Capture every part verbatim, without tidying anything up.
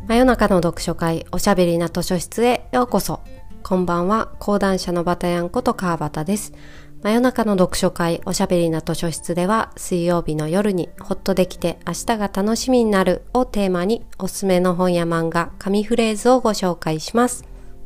真夜中の読書会おしゃべりな図書室へようこそ。こんばんは、講談社のバタヤンこと川端です。真夜中の読書会おしゃべりな図書室では、水曜日の夜にホッとできて明日が楽しみになるをテーマにおすすめの本や漫画、紙フレーズをご紹介します。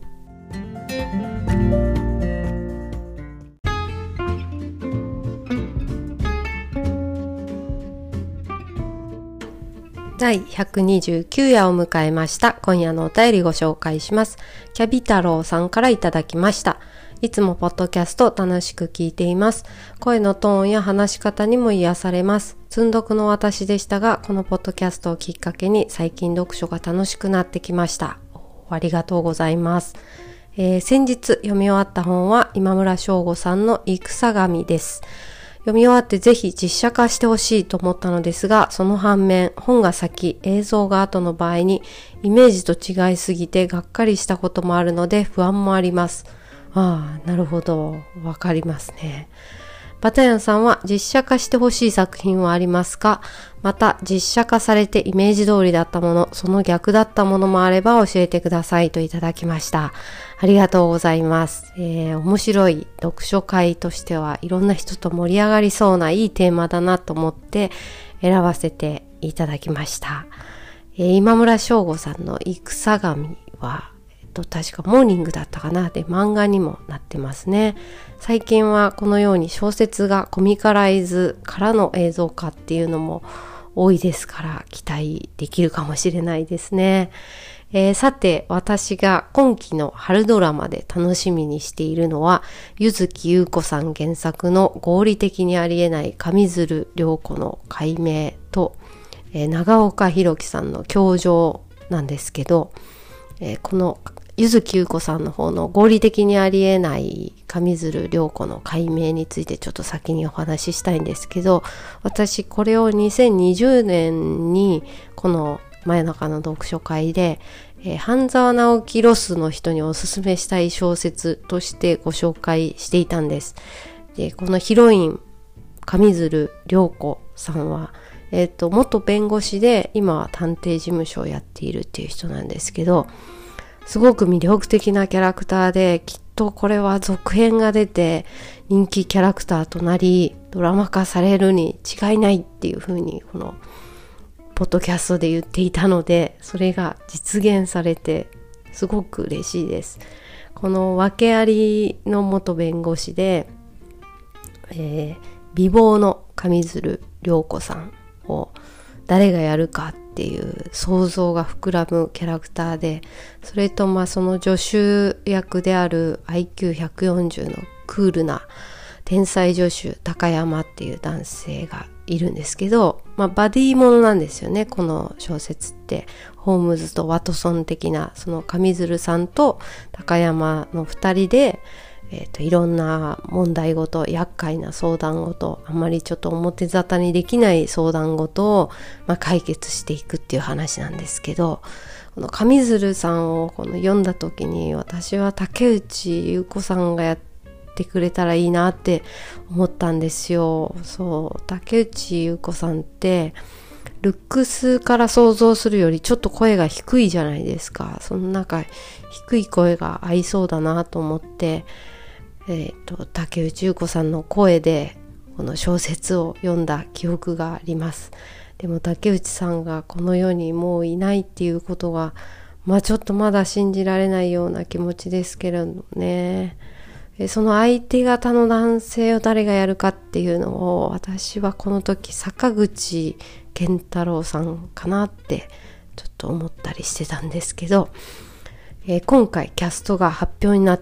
だいひゃくにじゅうきゅう夜を迎えました。今夜のお便りご紹介します。キャビ太郎さんからいただきました。いつもポッドキャスト楽しく聞いています。声のトーンや話し方にも癒されます。積んどくの私でしたが、このポッドキャストをきっかけに最近読書が楽しくなってきました。ありがとうございます。えー、先日読み終わった本は今村翔吾さんの戦神です。読み終わってぜひ実写化してほしいと思ったのですが、その反面、本が先、映像が後の場合にイメージと違いすぎてがっかりしたこともあるので不安もあります。ああ、なるほど。わかりますね。バタヤンさんは実写化してほしい作品はありますか？また実写化されてイメージ通りだったもの、その逆だったものもあれば教えてくださいといただきました。ありがとうございます。えー、面白い読書会としてはいろんな人と盛り上がりそうないいテーマだなと思って選ばせていただきました。えー、今村翔吾さんの戦神はと確かモーニングだったかなで漫画にもなってますね。最近はこのように小説がコミカライズからの映像化っていうのも多いですから期待できるかもしれないですね。えー、さて私が今期の春ドラマで楽しみにしているのは柚木優子さん原作の合理的にありえない上水流涼子の解明と、えー、長岡弘樹さんの教場なんですけど、えー、この柚木優子さんの方の合理的にありえない上水流涼子の解明についてちょっと先にお話ししたいんですけど、私これをにせんにじゅうねんにこの真夜中の読書会で、えー、半沢直樹ロスの人におすすめしたい小説としてご紹介していたんです。で、このヒロイン上水流涼子さんは、えーと、元弁護士で今は探偵事務所をやっているっていう人なんですけど、すごく魅力的なキャラクターで、きっとこれは続編が出て人気キャラクターとなりドラマ化されるに違いないっていう風にこのポッドキャストで言っていたので、それが実現されてすごく嬉しいです。この訳ありの元弁護士で、えー、美貌の上水流涼子さんを誰がやるかっていう想像が膨らむキャラクターで、それとまあその助手役である アイキューひゃくよんじゅう のクールな天才助手高山っていう男性がいるんですけど、まあ、バディものなんですよね。この小説ってホームズとワトソン的な、その上水流さんと高山のふたりでえーと、いろんな問題事、厄介な相談事、あんまりちょっと表沙汰にできない相談事を、まあ、解決していくっていう話なんですけど、この上水流さんをこの読んだ時に私は竹内優子さんがやってくれたらいいなって思ったんですよ。そう、竹内優子さんってルックスから想像するよりちょっと声が低いじゃないですか。その中低い声が合いそうだなと思って、えーと、竹内優子さんの声でこの小説を読んだ記憶があります。でも竹内さんがこの世にもういないっていうことが、まあちょっとまだ信じられないような気持ちですけれどね。その相手方の男性を誰がやるかっていうのを、私はこの時坂口健太郎さんかなってちょっと思ったりしてたんですけど、えー、今回キャストが発表になって、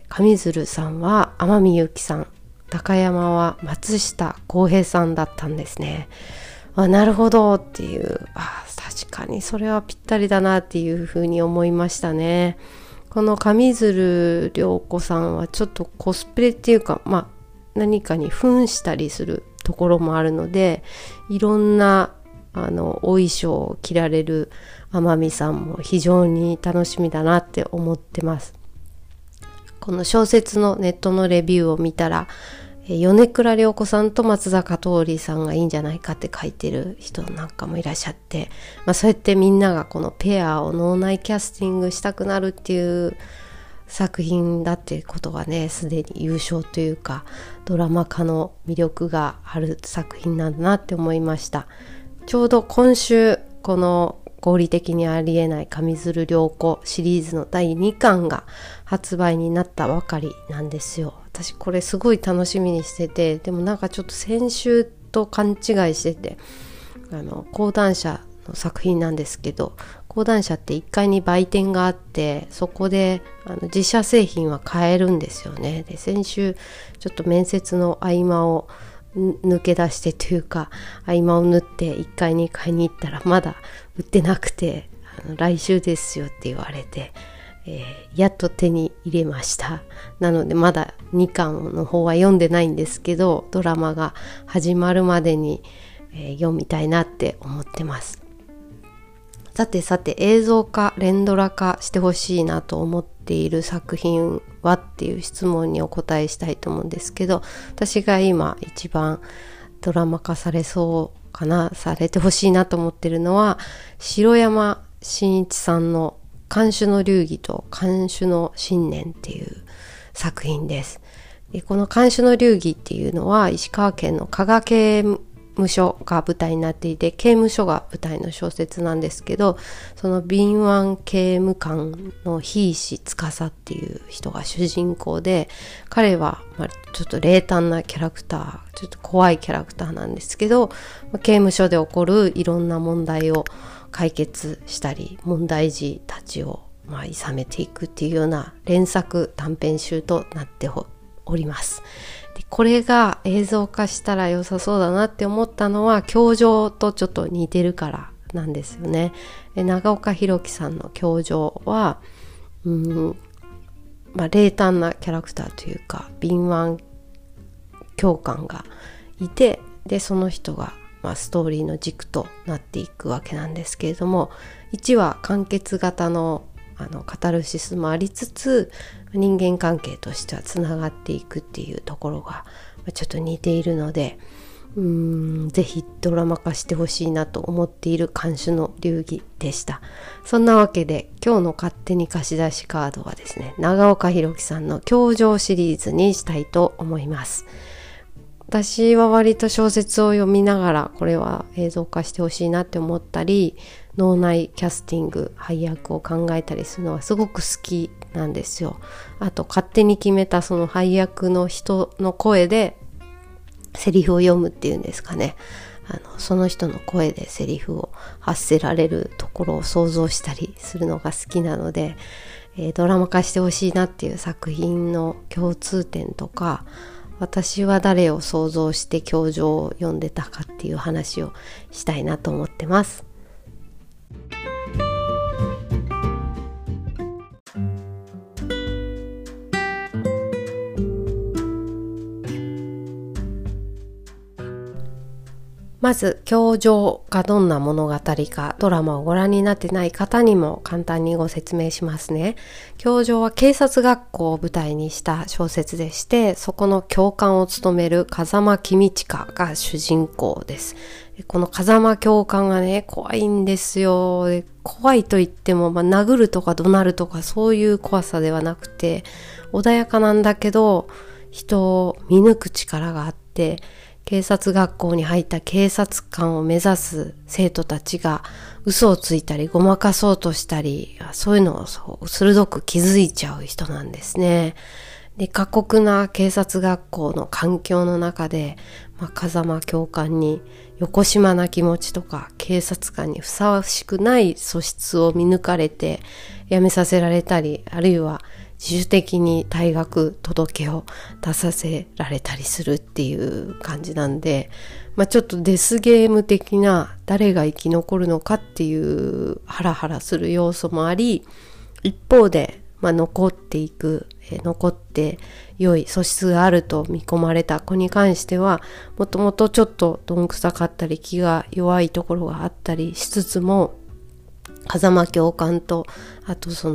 上水流さんは天海祐希さん、高山は松下洸平さんだったんですね。あ、なるほどっていう、あ、確かにそれはぴったりだなっていうふうに思いましたね。この上水流涼子さんはちょっとコスプレっていうか、まあ何かに扮したりするところもあるので、いろんなあのお衣装を着られる天海さんも非常に楽しみだなって思ってます。この小説のネットのレビューを見たら、 米倉涼子さんと松坂桃李さんがいいんじゃないかって書いてる人なんかもいらっしゃって、まあ、そうやってみんながこのペアを脳内キャスティングしたくなるっていう作品だっていうことがね、すでに優勝というかドラマ化の魅力がある作品なんだなって思いました。ちょうど今週この合理的にありえない上水流涼子シリーズのだいにかんが発売になったばかりなんですよ。私これすごい楽しみにしてて、でもなんかちょっと先週と勘違いしてて、あの講談社の作品なんですけど、講談社っていっかいに売店があって、そこであの自社製品は買えるんですよね。で先週ちょっと面接の合間を抜け出してというか合間を縫っていっかいに買いに行ったらまだ売ってなくて、あの来週ですよって言われて、えー、やっと手に入れました。なのでまだにかんの方は読んでないんですけど、ドラマが始まるまでに、えー、読みたいなって思ってます。さてさて、映像化連ドラ化してほしいなと思っている作品はっていう質問にお答えしたいと思うんですけど、私が今一番ドラマ化されそうかな、されてほしいなと思ってるのは城山真一さんの看守の流儀と看守の信念っていう作品です。でこの看守の流儀っていうのは石川県の加賀刑務所が舞台になっていて、刑務所が舞台の小説なんですけど、その敏腕刑務官の稗石司っていう人が主人公で、彼はまあちょっと冷淡なキャラクター、ちょっと怖いキャラクターなんですけど、刑務所で起こるいろんな問題を解決したり、問題児たちをまあ諌めていくっていうような連作短編集となっております。でこれが映像化したら良さそうだなって思ったのは教場とちょっと似てるからなんですよね。で長岡裕樹さんの教場はうん、まあ、冷淡なキャラクターというか敏腕教官がいて、でその人がまあ、ストーリーの軸となっていくわけなんですけれども、いちわ完結型のあのカタルシスもありつつ、人間関係としてはつながっていくっていうところがちょっと似ているので、うーんぜひドラマ化してほしいなと思っている看守の流儀でした。そんなわけで今日の勝手に貸し出しカードはですね、長岡裕樹さんの教場シリーズにしたいと思います。私は割と小説を読みながらこれは映像化してほしいなって思ったり、脳内キャスティング配役を考えたりするのはすごく好きなんですよ。あと勝手に決めたその配役の人の声でセリフを読むっていうんですかね、あのその人の声でセリフを発せられるところを想像したりするのが好きなので、えー、ドラマ化してほしいなっていう作品の共通点とか、私は誰を想像して教場を読んでたかっていう話をしたいなと思ってます。まず教場がどんな物語か、ドラマをご覧になってない方にも簡単にご説明しますね。教場は警察学校を舞台にした小説でして、そこの教官を務める風間公親が主人公です。この風間教官がね、怖いんですよ。で怖いと言っても、まあ、殴るとか怒鳴るとかそういう怖さではなくて、穏やかなんだけど人を見抜く力があって、警察学校に入った警察官を目指す生徒たちが嘘をついたりごまかそうとしたり、そういうのをそう鋭く気づいちゃう人なんですね。で、過酷な警察学校の環境の中で、まあ、風間教官によこしまな気持ちとか警察官にふさわしくない素質を見抜かれて辞めさせられたり、あるいは自主的に退学届を出させられたりするっていう感じなんで、まあ、ちょっとデスゲーム的な誰が生き残るのかっていうハラハラする要素もあり、一方で、まあ、残っていく、えー、残って良い素質があると見込まれた子に関しては、もともとちょっとどんくさかったり気が弱いところがあったりしつつも、風間教官とあとその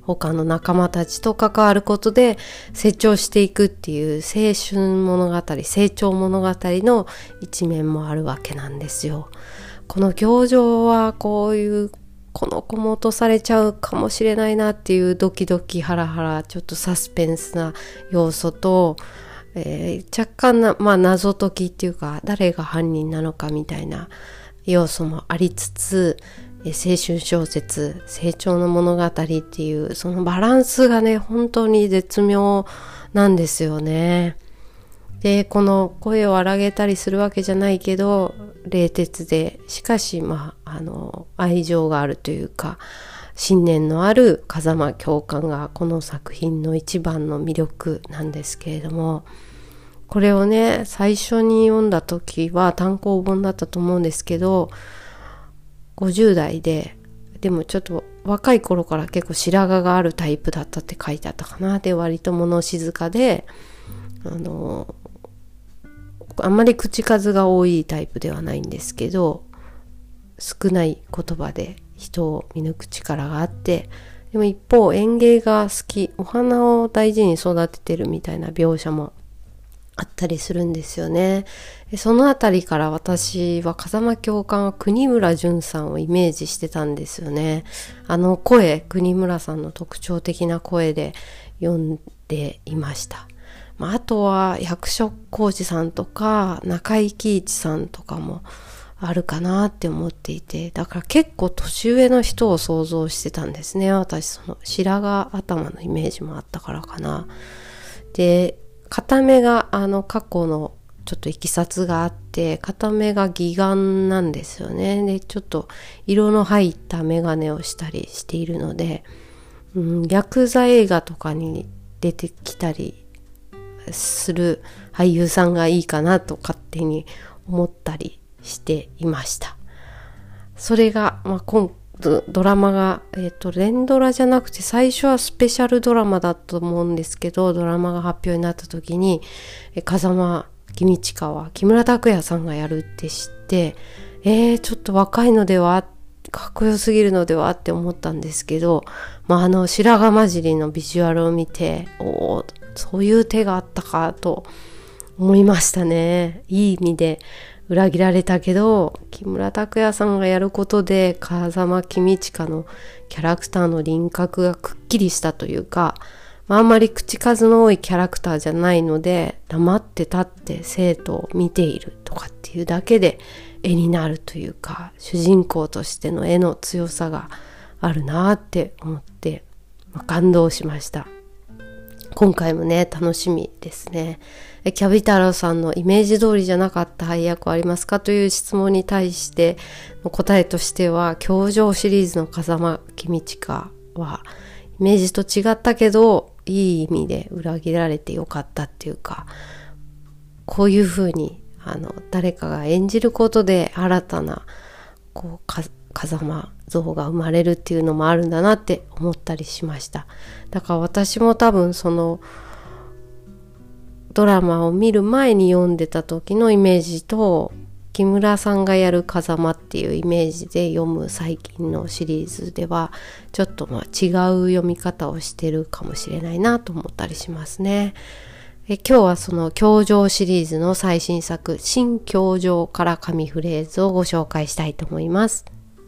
他の仲間たちと関わることで成長していくっていう青春物語、成長物語の一面もあるわけなんですよ。この行状はこういうこの子も落とされちゃうかもしれないなっていうドキドキハラハラ、ちょっとサスペンスな要素と、えー、若干な、まあ、謎解きっていうか誰が犯人なのかみたいな要素もありつつ、えー、青春小説成長の物語っていうそのバランスがね本当に絶妙なんですよね。でこの声を荒げたりするわけじゃないけど冷徹でしかしまああの愛情があるというか信念のある風間教官がこの作品の一番の魅力なんですけれども、これをね最初に読んだ時は単行本だったと思うんですけど、ごじゅう代ででもちょっと若い頃から結構白髪があるタイプだったって書いてあったかな。で割と物静かであのあんまり口数が多いタイプではないんですけど、少ない言葉で人を見抜く力があって、でも一方園芸が好き、お花を大事に育ててるみたいな描写もあったりするんですよね。そのあたりから私は風間教官は国村淳さんをイメージしてたんですよね。あの声、国村さんの特徴的な声で読んでいました。まあ、あとは役所広司さんとか中井貴一さんとかもあるかなって思っていて、だから結構年上の人を想像してたんですね。私その白髪頭のイメージもあったからかな。で片目があの過去のちょっといきさつがあって、片目が義眼なんですよね。でちょっと色の入った眼鏡をしたりしているので、うん、ヤクザ映画とかに出てきたりする俳優さんがいいかなと勝手に思ったりしていました。それが、まあ、今ド, ドラマが、えーと、連ドラじゃなくて最初はスペシャルドラマだと思うんですけど、ドラマが発表になった時にえ風間公親は木村拓哉さんがやるって知って、えー、ちょっと若いのでは、かっこよすぎるのではって思ったんですけど、まあ、あの白髪混じりのビジュアルを見て、おーそういう手があったかと思いましたね。いい意味で裏切られたけど、木村拓哉さんがやることで風間公親のキャラクターの輪郭がくっきりしたというか、まあ、あんまり口数の多いキャラクターじゃないので、黙って立って生徒を見ているとかっていうだけで絵になるというか、主人公としての絵の強さがあるなって思って、まあ、感動しました。今回もね楽しみですね。キャビ太郎さんのイメージ通りじゃなかった配役はありますかという質問に対しての答えとしては、教場シリーズの風間公親はイメージと違ったけどいい意味で裏切られてよかったっていうか、こういう風にあの誰かが演じることで新たなこうか風間像が生まれるっていうのもあるんだなって思ったりしました。だから私も多分そのドラマを見る前に読んでた時のイメージと木村さんがやる風間っていうイメージで読む最近のシリーズではちょっとまあ違う読み方をしてるかもしれないなと思ったりしますね。え今日はその教場シリーズの最新作新教場から神フレーズをご紹介したいと思います。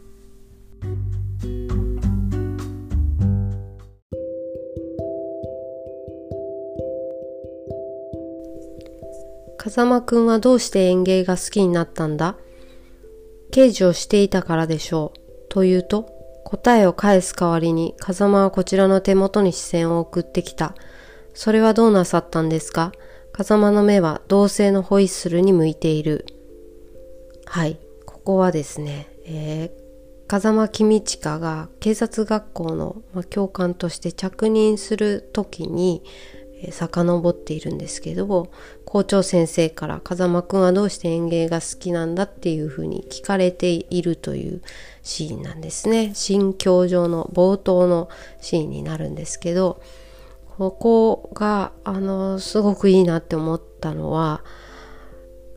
風間くんはどうして園芸が好きになったんだ？刑事をしていたからでしょう。と言うと、答えを返す代わりに風間はこちらの手元に視線を送ってきた。それはどうなさったんですか？風間の目は同性のホイッスルに向いている。はい、ここはですね、えー風間公親が警察学校の、まあ、教官として着任する時に、えー、遡っているんですけど、校長先生から風間くんはどうして園芸が好きなんだっていうふうに聞かれているというシーンなんですね。新教場の冒頭のシーンになるんですけど、ここがあのすごくいいなって思ったのは、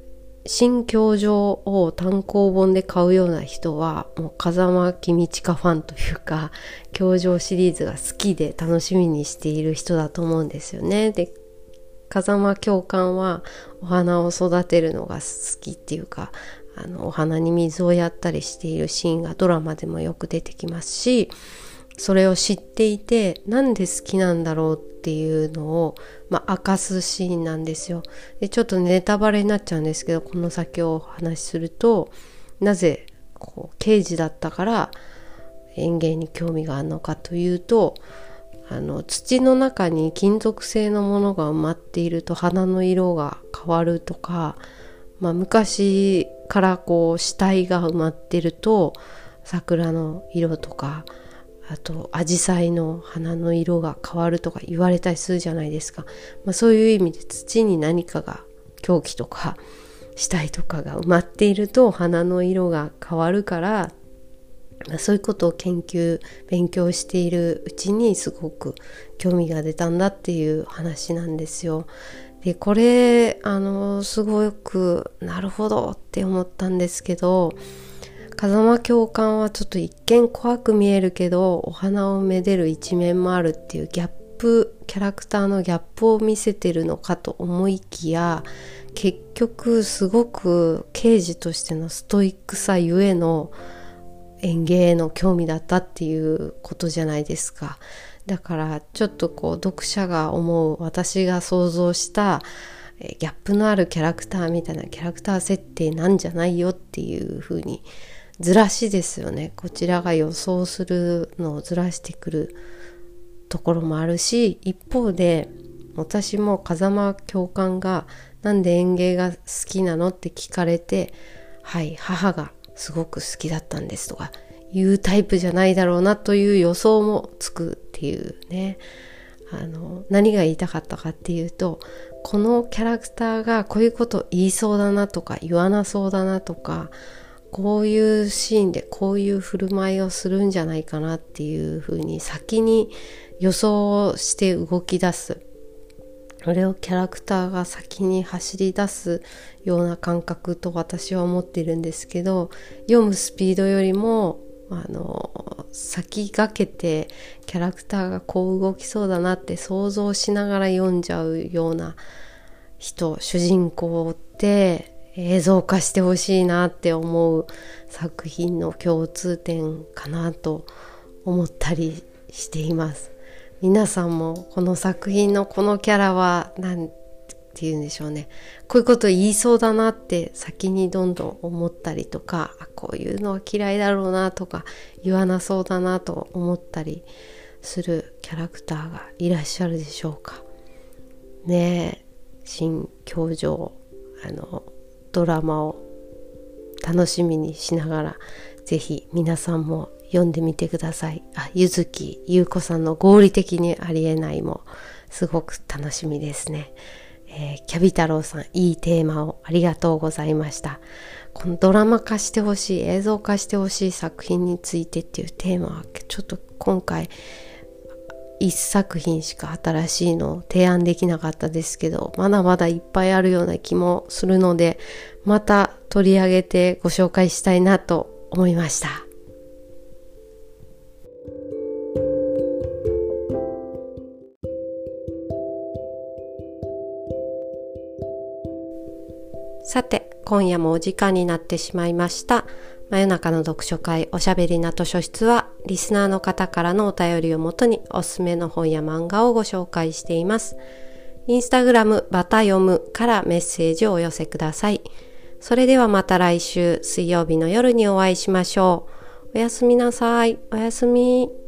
新教場を単行本で買うような人はもう風間公親ファンというか、教場シリーズが好きで楽しみにしている人だと思うんですよね。で、風間教官はお花を育てるのが好きっていうか、あのお花に水をやったりしているシーンがドラマでもよく出てきますし、それを知っていてなんで好きなんだろうっていうのを、まあ、明かすシーンなんですよ。でちょっとネタバレになっちゃうんですけど、この先をお話しすると、なぜこう刑事だったから園芸に興味があるのかというと、あの土の中に金属製のものが埋まっていると花の色が変わるとか、まあ、昔からこう死体が埋まってると桜の色とか、あとアジサイの花の色が変わるとか言われたりするじゃないですか。まあ、そういう意味で土に何かが、凶器とか死体とかが埋まっていると花の色が変わるから、まあ、そういうことを研究勉強しているうちにすごく興味が出たんだっていう話なんですよ。でこれあのすごくなるほどって思ったんですけど、風間教官はちょっと一見怖く見えるけどお花をめでる一面もあるっていうギャップ、キャラクターのギャップを見せてるのかと思いきや、結局すごく刑事としてのストイックさゆえの園芸への興味だったっていうことじゃないですか。だからちょっとこう読者が思う、私が想像したギャップのあるキャラクターみたいなキャラクター設定なんじゃないよっていう風にずらしですよね。こちらが予想するのをずらしてくるところもあるし、一方で私も風間教官がなんで園芸が好きなのって聞かれて、はい母がすごく好きだったんですとかいうタイプじゃないだろうなという予想もつくっていうね。あの何が言いたかったかっていうと、このキャラクターがこういうこと言いそうだなとか言わなそうだなとか、こういうシーンでこういう振る舞いをするんじゃないかなっていう風に先に予想して動き出す、それをキャラクターが先に走り出すような感覚と私は思っているんですけど、読むスピードよりもあの先駆けてキャラクターがこう動きそうだなって想像しながら読んじゃうような人、主人公って映像化してほしいなって思う作品の共通点かなと思ったりしています。皆さんもこの作品のこのキャラはなんて言うんでしょうね、こういうこと言いそうだなって先にどんどん思ったりとか、あこういうのは嫌いだろうなとか言わなそうだなと思ったりするキャラクターがいらっしゃるでしょうかね。え新教場あのドラマを楽しみにしながら、ぜひ皆さんも読んでみてください。あ、ゆずきゆうこさんの合理的にありえないもすごく楽しみですね。えー、キャビ太郎さん、いいテーマをありがとうございました。このドラマ化してほしい、映像化してほしい作品についてっていうテーマはちょっと今回一作品しか新しいのを提案できなかったですけど、まだまだいっぱいあるような気もするので、また取り上げてご紹介したいなと思いました。さて、今夜もお時間になってしまいました。真夜中の読書会おしゃべりな図書室は、リスナーの方からのお便りをもとにおすすめの本や漫画をご紹介しています。インスタグラムバタ読むからメッセージをお寄せください。それではまた来週水曜日の夜にお会いしましょう。おやすみなさい。おやすみ。